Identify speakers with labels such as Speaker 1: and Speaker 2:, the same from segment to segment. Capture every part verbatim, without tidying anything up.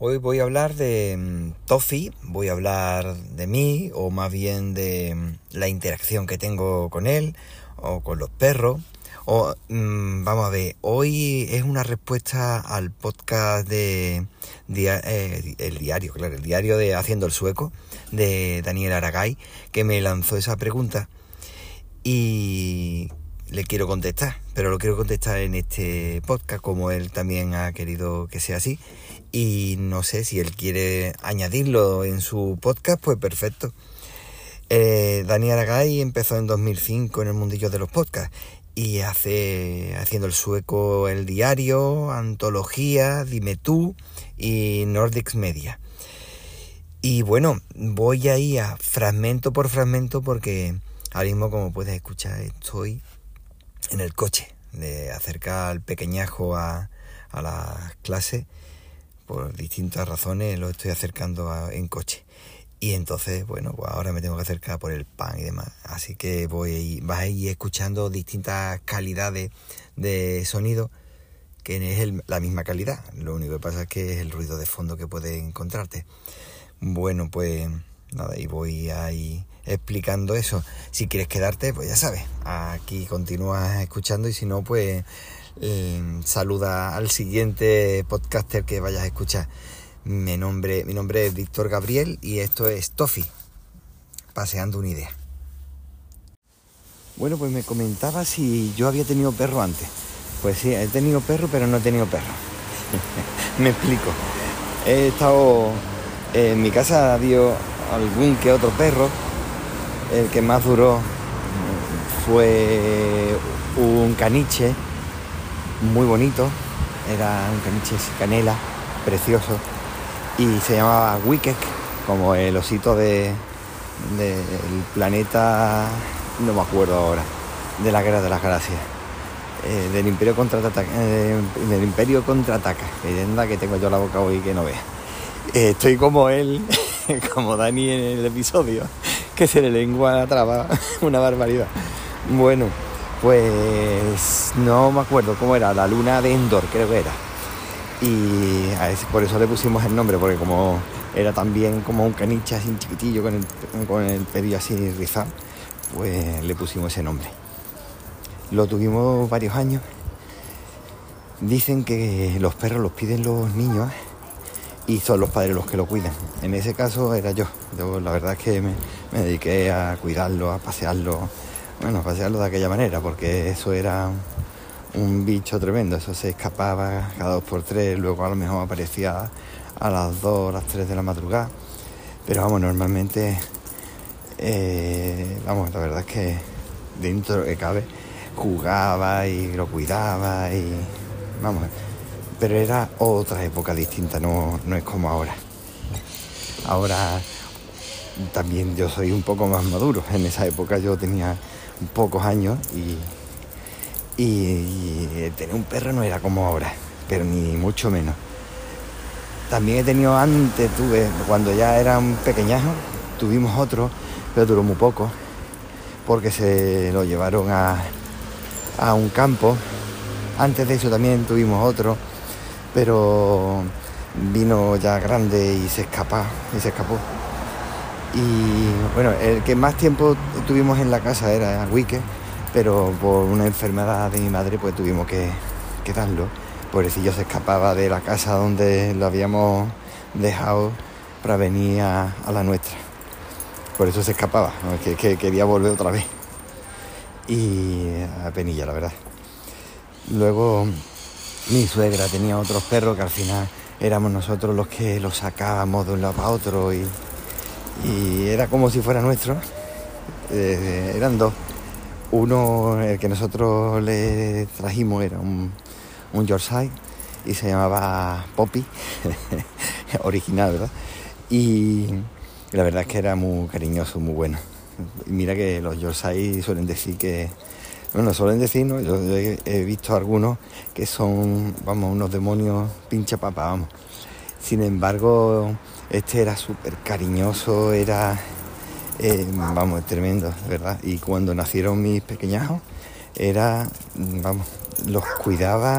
Speaker 1: Hoy voy a hablar de um, Toffee, voy a hablar de mí, o más bien de um, la interacción que tengo con él, o con los perros. O um, vamos a ver, hoy es una respuesta al podcast de, de eh, el diario, claro, el diario de Haciendo el Sueco, de Daniel Aragay, que me lanzó esa pregunta y le quiero contestar, pero lo quiero contestar en este podcast, como él también ha querido que sea así. Y no sé si él quiere añadirlo en su podcast, pues perfecto. Eh, Daniel Aragay empezó en dos mil cinco en el mundillo de los podcasts y hace Haciendo el Sueco, el diario, Antología, Dime Tú y Nordics Media. Y bueno, voy a ir a fragmento por fragmento porque ahora mismo, como puedes escuchar, estoy en el coche de acercar al pequeñajo a, a las clases. Por distintas razones lo estoy acercando a, en coche. Y entonces, bueno, pues ahora me tengo que acercar por el pan y demás. Así que voy a ir, vas a ir escuchando distintas calidades de sonido, que es el, la misma calidad. Lo único que pasa es que es el ruido de fondo que puedes encontrarte. Bueno, pues nada, y voy a ir explicando eso. Si quieres quedarte, pues ya sabes, aquí continúas escuchando, y si no, pues eh, saluda al siguiente podcaster que vayas a escuchar. Mi nombre, mi nombre es Víctor Gabriel y esto es Toffee, paseando una idea. Bueno, pues me comentaba si yo había tenido perro antes. Pues sí, he tenido perro, pero no he tenido perro. Me explico. He estado en mi casa, había algún que otro perro. El que más duró fue un caniche muy bonito, era un caniche canela, precioso, y se llamaba Wicked, como el osito de del planeta, no me acuerdo ahora, de la Guerra de las Galaxias, eh, del Imperio Contraataca, eh, del Imperio Contraataca, leyenda que tengo yo la boca hoy que no veas. Eh, estoy como él, como Dani en el episodio, que se le lengua la traba, una barbaridad. Bueno, pues no me acuerdo cómo era, la luna de Endor creo que era. Y a ese, por eso le pusimos el nombre, porque como era también como un caniche así chiquitillo, con el, con el pelo así rizado, pues le pusimos ese nombre. Lo tuvimos varios años. Dicen que los perros los piden los niños y son los padres los que lo cuidan. En ese caso era yo. Yo la verdad es que me, me dediqué a cuidarlo, a pasearlo. Bueno, a pasearlo de aquella manera, porque eso era un bicho tremendo. Eso se escapaba cada dos por tres, luego a lo mejor aparecía a las dos, a las tres de la madrugada. Pero vamos, normalmente, eh, vamos, la verdad es que dentro de lo que cabe, jugaba y lo cuidaba y vamos, pero era otra época distinta, no, no es como ahora. Ahora también yo soy un poco más maduro. En esa época yo tenía pocos años y, y, y tener un perro no era como ahora, pero ni mucho menos. También he tenido antes, tuve, cuando ya era un pequeñajo, tuvimos otro, pero duró muy poco, porque se lo llevaron a, a un campo. Antes de eso también tuvimos otro, pero vino ya grande y se escapó, y se escapó. Y bueno, el que más tiempo tuvimos en la casa era Wicked, pero por una enfermedad de mi madre pues tuvimos que, que darlo. Pobrecillo se escapaba de la casa donde lo habíamos dejado para venir a, a la nuestra. Por eso se escapaba, ¿no? que, que quería volver otra vez. Y a penilla, la verdad. Luego mi suegra tenía otros perros que al final éramos nosotros los que los sacábamos de un lado para otro y, y era como si fuera nuestro. Eh, eran dos. Uno, el que nosotros le trajimos, era un, un Yorkshire y se llamaba Poppy, original, ¿verdad? Y la verdad es que era muy cariñoso, muy bueno. Y mira que los Yorkshire suelen decir que, bueno, suelen decir, ¿no? Yo he, he visto algunos que son, vamos, unos demonios pincha papa, vamos. Sin embargo, este era súper cariñoso, era, eh, vamos, tremendo, ¿verdad? Y cuando nacieron mis pequeñajos, era, vamos, los cuidaba,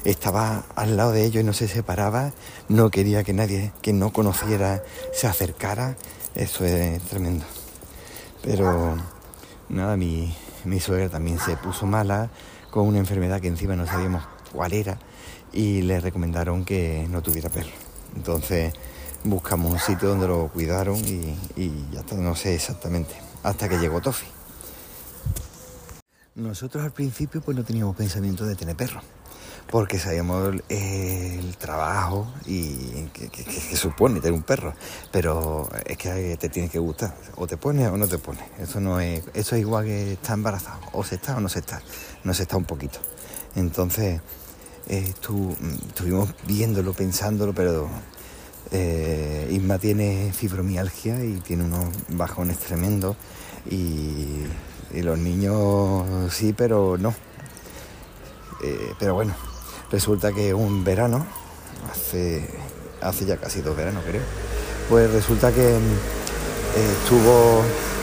Speaker 1: estaba al lado de ellos y no se separaba, no quería que nadie que no conociera se acercara. Eso es tremendo. Pero nada, mi, mi suegra también se puso mala con una enfermedad que encima no sabíamos cuál era y le recomendaron que no tuviera perro. Entonces buscamos un sitio donde lo cuidaron y, y ya está, no sé exactamente, hasta que llegó Tofi. Nosotros al principio pues no teníamos pensamiento de tener perro, porque sabíamos el trabajo y que, que, que supone tener un perro, pero es que te tiene que gustar, o te pones o no te pones. Eso no es, eso es igual que estar embarazado, o se está o no se está, no se está un poquito. Entonces eh, tú, estuvimos viéndolo, pensándolo, pero eh, Isma tiene fibromialgia y tiene unos bajones tremendos y, y los niños sí, pero no. Eh, pero bueno, resulta que un verano, hace, hace ya casi dos veranos creo, pues resulta que eh, estuvo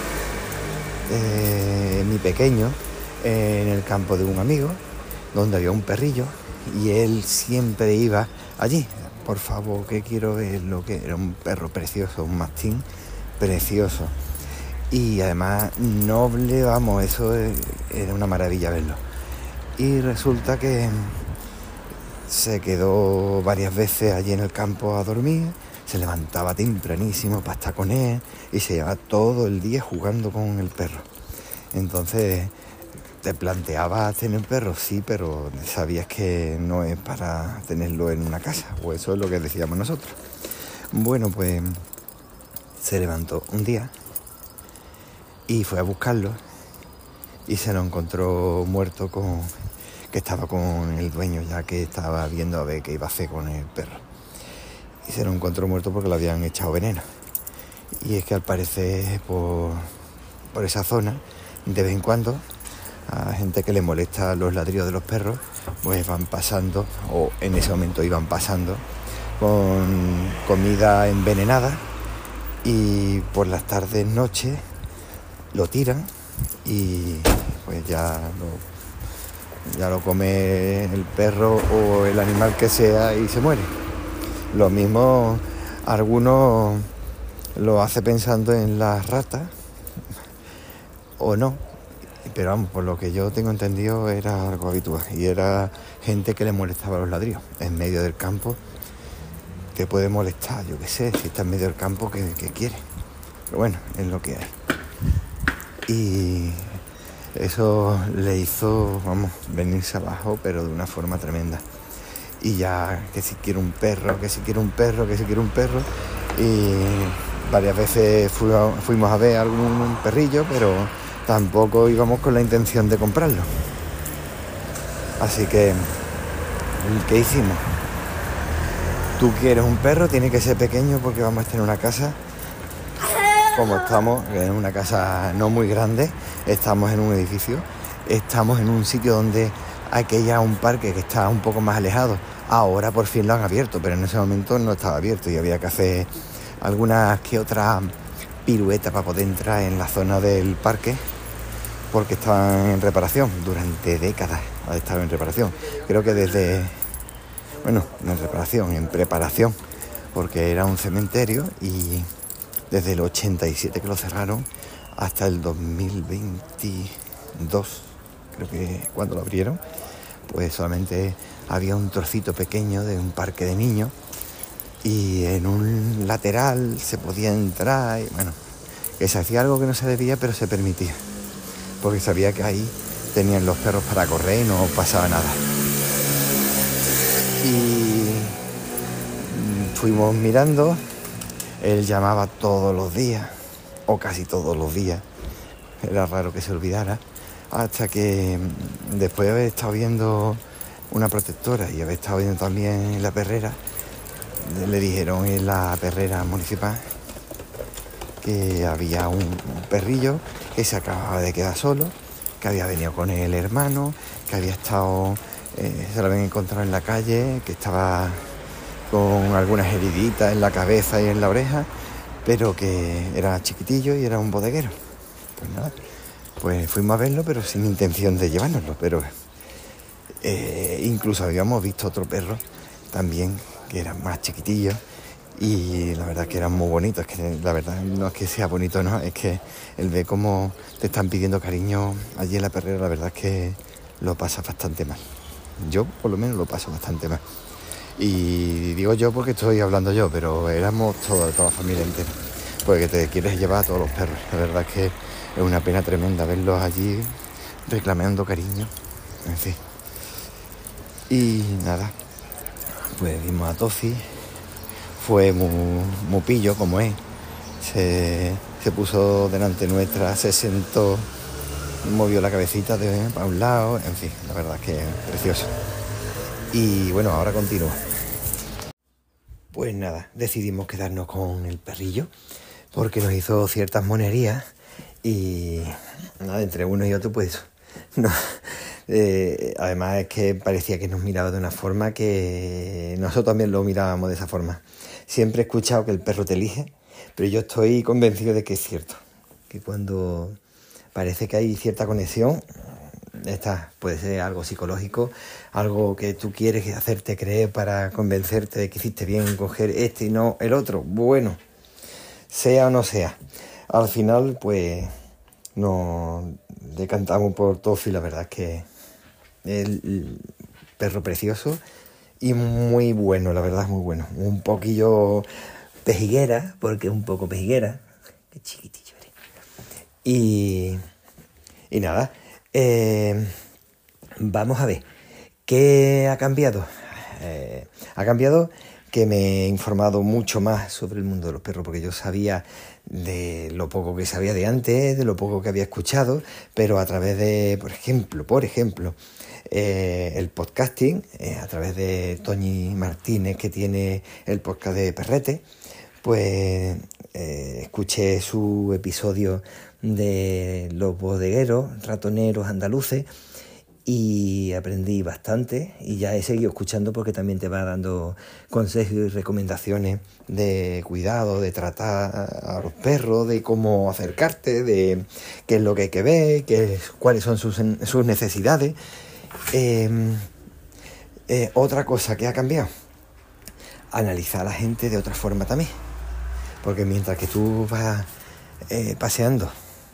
Speaker 1: eh, mi pequeño eh, en el campo de un amigo, donde había un perrillo, y él siempre iba allí. Por favor, que quiero ver lo que era. Un perro precioso, un mastín precioso. Y además noble, vamos, eso era una maravilla verlo. Y resulta que se quedó varias veces allí en el campo a dormir, se levantaba tempranísimo para estar con él y se llevaba todo el día jugando con el perro. Entonces te planteabas tener perro, sí, pero sabías que no es para tenerlo en una casa, o eso es lo que decíamos nosotros. Bueno, pues se levantó un día y fue a buscarlo y se lo encontró muerto, con que estaba con el dueño, ya que estaba viendo a ver qué iba a hacer con el perro. Y se lo encontró muerto porque le habían echado veneno. Y es que al parecer por, por esa zona, de vez en cuando, a gente que le molesta los ladridos de los perros, pues van pasando, o en ese momento iban pasando, con comida envenenada, y por las tardes, noches, lo tiran y pues ya lo, ya lo come el perro o el animal que sea y se muere. Lo mismo algunos lo hace pensando en las ratas o no, pero vamos, por lo que yo tengo entendido era algo habitual y era gente que le molestaba los ladrillos en medio del campo. Te puede molestar, yo qué sé, si está en medio del campo, que, que quiere, pero bueno, es lo que hay. Y eso le hizo, vamos, venirse abajo, pero de una forma tremenda. Y ya, que si quiere un perro, que si quiere un perro, que si quiere un perro. Y varias veces fuimos a ver algún perrillo, pero tampoco íbamos con la intención de comprarlo. Así que, ¿qué hicimos? Tú quieres un perro, tiene que ser pequeño porque vamos a estar en una casa, como estamos, en una casa no muy grande, estamos en un edificio, estamos en un sitio donde aquí ya un parque que está un poco más alejado. Ahora por fin lo han abierto, pero en ese momento no estaba abierto y había que hacer algunas que otras piruetas para poder entrar en la zona del parque, porque estaban en reparación, durante décadas ha estado en reparación. Creo que desde, bueno, no en reparación, en preparación, porque era un cementerio y desde el ochenta y siete que lo cerraron hasta el dos mil veintidós, creo que cuando lo abrieron, pues solamente había un trocito pequeño de un parque de niños y en un lateral se podía entrar y bueno, que se hacía algo que no se debía, pero se permitía, porque sabía que ahí tenían los perros para correr y no pasaba nada. Y fuimos mirando, él llamaba todos los días, o casi todos los días, era raro que se olvidara, hasta que después de haber estado viendo una protectora y haber estado viendo también la perrera, le dijeron en la perrera municipal que había un perrillo que se acababa de quedar solo, que había venido con el hermano, que había estado, eh, se lo habían encontrado en la calle, que estaba con algunas heriditas en la cabeza y en la oreja, pero que era chiquitillo y era un bodeguero. Pues nada, pues fuimos a verlo, pero sin intención de llevárnoslo, pero Eh, incluso habíamos visto otro perro también, que era más chiquitillo, y la verdad que eran muy bonitos. Es que la verdad no es que sea bonito, no, es que el ver cómo te están pidiendo cariño allí en la perrera, la verdad es que lo pasas bastante mal. Yo por lo menos lo paso bastante mal. Y digo yo porque estoy hablando yo, pero éramos toda, toda la familia entera, porque te quieres llevar a todos los perros. La verdad es que es una pena tremenda verlos allí reclamando cariño, en fin. Y nada, pues vimos a Tofi, fue muy, muy pillo como es, se, se puso delante nuestra, se sentó, movió la cabecita de para un lado, en fin, la verdad es que es precioso. Y bueno, ahora continúo. Pues nada, decidimos quedarnos con el perrillo porque nos hizo ciertas monerías y nada, entre uno y otro pues no, eh, además es que parecía que nos miraba de una forma que nosotros también lo mirábamos de esa forma. Siempre he escuchado que el perro te elige, pero yo estoy convencido de que es cierto, que cuando parece que hay cierta conexión, esta puede ser algo psicológico, algo que tú quieres hacerte creer para convencerte de que hiciste bien coger este y no el otro. Bueno, sea o no sea, al final pues nos decantamos por Tofi. La verdad es que el perro precioso y muy bueno, la verdad es muy bueno. Un poquillo pejiguera, porque es un poco pejiguera. Qué chiquitillo eres. Y, y nada, eh, vamos a ver, ¿qué ha cambiado? Eh, ha cambiado que me he informado mucho más sobre el mundo de los perros, porque yo sabía de lo poco que sabía de antes, de lo poco que había escuchado, pero a través de, por ejemplo, por ejemplo, eh, el podcasting, eh, a través de Toñi Martínez, que tiene el podcast de Perrete, pues eh, escuché su episodio de los bodegueros, ratoneros andaluces, y aprendí bastante y ya he seguido escuchando porque también te va dando consejos y recomendaciones de cuidado, de tratar a los perros, de cómo acercarte, de qué es lo que hay que ver, qué es, cuáles son sus, sus necesidades. Eh, eh, otra cosa que ha cambiado, analizar a la gente de otra forma también, porque mientras que tú vas eh, paseando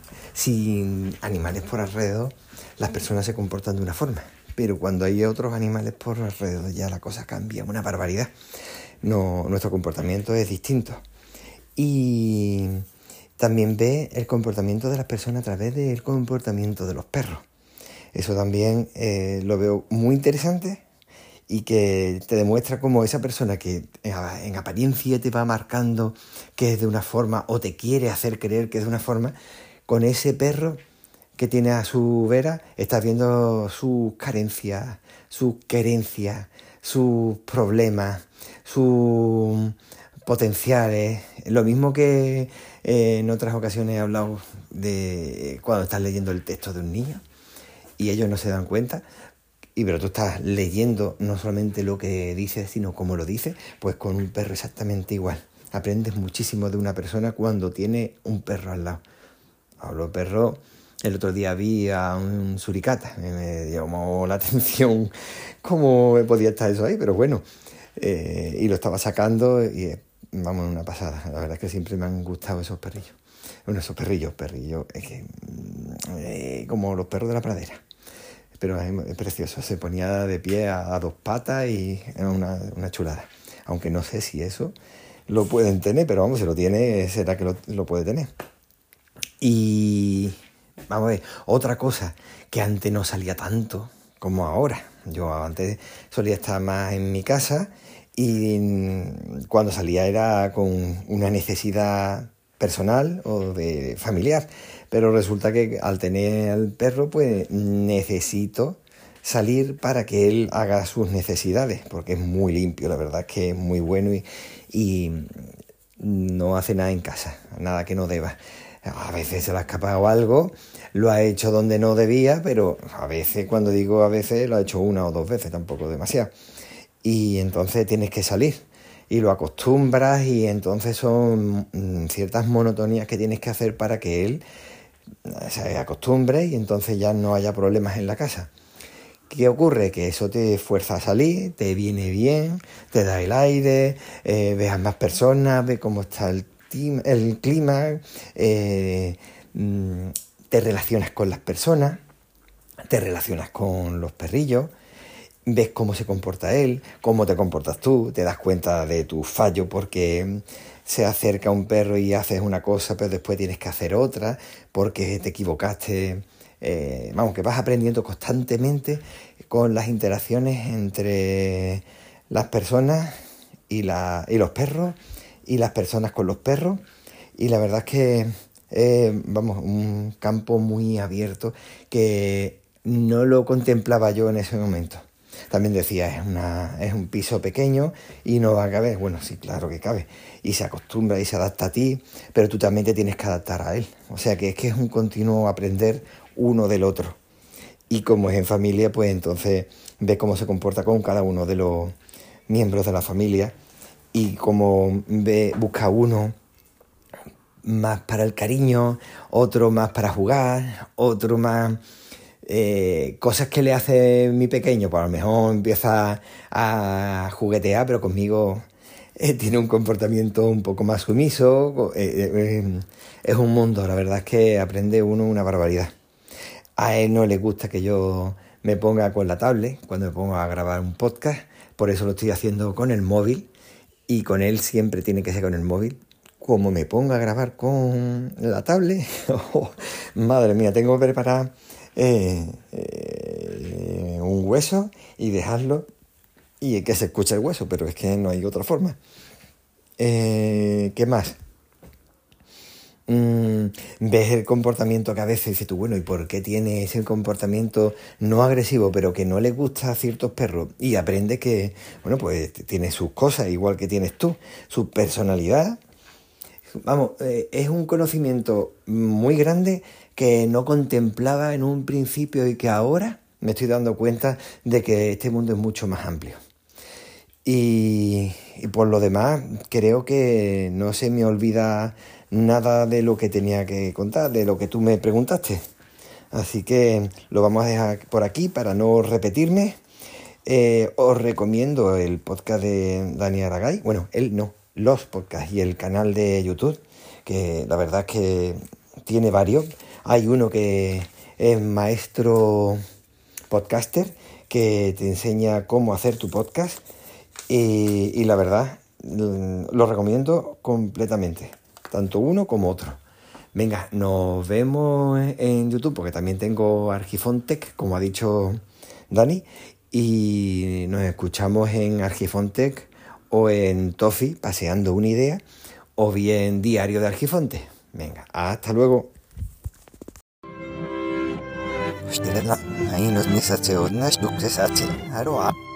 Speaker 1: sin animales por alrededor, las personas se comportan de una forma, pero cuando hay otros animales por alrededor ya la cosa cambia, una barbaridad. No, nuestro comportamiento es distinto. Y también ve el comportamiento de las personas a través del comportamiento de los perros. Eso también eh, lo veo muy interesante y que te demuestra cómo esa persona que en apariencia te va marcando que es de una forma o te quiere hacer creer que es de una forma, con ese perro que tiene a su vera, estás viendo sus carencias, sus querencias, sus problemas, sus potenciales. Lo mismo que eh, en otras ocasiones he hablado de cuando estás leyendo el texto de un niño y ellos no se dan cuenta, y pero tú estás leyendo no solamente lo que dice, sino cómo lo dice, pues con un perro exactamente igual. Aprendes muchísimo de una persona cuando tiene un perro al lado. Hablo perro. El otro día vi a un suricata, me, me llamó la atención cómo podía estar eso ahí, pero bueno, eh, y lo estaba sacando y eh, vamos, una pasada. La verdad es que siempre me han gustado esos perrillos. Bueno, esos perrillos, perrillos, es que, eh, como los perros de la pradera, pero es, es precioso, se ponía de pie a, a dos patas y era una, una chulada, aunque no sé si eso lo pueden tener, pero vamos, si lo tiene, será que lo, lo puede tener. Y vamos a ver, otra cosa que antes no salía tanto como ahora. Yo antes solía estar más en mi casa y cuando salía era con una necesidad personal o de familiar. Pero resulta que al tener al perro pues necesito salir para que él haga sus necesidades, porque es muy limpio, la verdad es que es muy bueno y, y no hace nada en casa, nada que no deba. A veces se le ha escapado algo, lo ha hecho donde no debía, pero a veces, cuando digo a veces, lo ha hecho una o dos veces, tampoco demasiado. Y entonces tienes que salir y lo acostumbras y entonces son ciertas monotonías que tienes que hacer para que él se acostumbre y entonces ya no haya problemas en la casa. ¿Qué ocurre? Que eso te fuerza a salir, te viene bien, te da el aire, eh, ves a más personas, ves cómo está el, tim- el clima, eh, mm, te relacionas con las personas, te relacionas con los perrillos, ves cómo se comporta él, cómo te comportas tú, te das cuenta de tu fallo porque se acerca un perro y haces una cosa, pero después tienes que hacer otra porque te equivocaste. Eh, vamos, que vas aprendiendo constantemente con las interacciones entre las personas y, la, y los perros y las personas con los perros. Y la verdad es que, eh, vamos, un campo muy abierto que no lo contemplaba yo en ese momento. También decía, es, una, es un piso pequeño y no va a caber. Bueno, sí, claro que cabe. Y se acostumbra y se adapta a ti, pero tú también te tienes que adaptar a él. O sea que es que es un continuo aprender uno del otro. Y como es en familia, pues entonces ves cómo se comporta con cada uno de los miembros de la familia y cómo ve, busca uno más para el cariño, otro más para jugar, otro más... Eh, cosas que le hace mi pequeño, pues a lo mejor empieza a juguetear, pero conmigo eh, tiene un comportamiento un poco más sumiso. Eh, eh, es un mundo, la verdad es que aprende uno una barbaridad. A él no le gusta que yo me ponga con la tablet cuando me pongo a grabar un podcast, por eso lo estoy haciendo con el móvil y con él siempre tiene que ser con el móvil. Como me ponga a grabar con la tablet, oh, madre mía, tengo que preparar eh, eh, un hueso y dejarlo y que se escuche el hueso, pero es que no hay otra forma. Eh, ¿Qué más? Mm, ves el comportamiento que a veces dices tú, bueno, ¿y por qué tiene ese comportamiento no agresivo, pero que no le gusta a ciertos perros? Y aprende que, bueno, pues tiene sus cosas, igual que tienes tú, su personalidad. Vamos, eh, es un conocimiento muy grande que no contemplaba en un principio y que ahora me estoy dando cuenta de que este mundo es mucho más amplio. Y, y por lo demás, creo que no se me olvida nada de lo que tenía que contar, de lo que tú me preguntaste. Así que lo vamos a dejar por aquí para no repetirme. Eh, os recomiendo el podcast de Dani Aragay. Bueno, él no, los podcasts y el canal de YouTube, que la verdad es que tiene varios. Hay uno que es maestro podcaster, que te enseña cómo hacer tu podcast. Y, y la verdad, lo recomiendo completamente, tanto uno como otro. Venga, nos vemos en YouTube, porque también tengo Argifontech, como ha dicho Dani, y nos escuchamos en Argifontech o en Tofi, paseando una idea, o bien Diario de Argifonte. Venga, hasta luego. Ahí nos